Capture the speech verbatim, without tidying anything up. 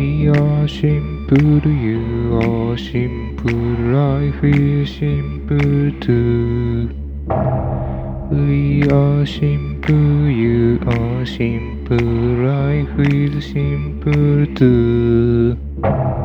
We are simple, you are simple, life is simple too. We are simple, you are simple, life is simple too.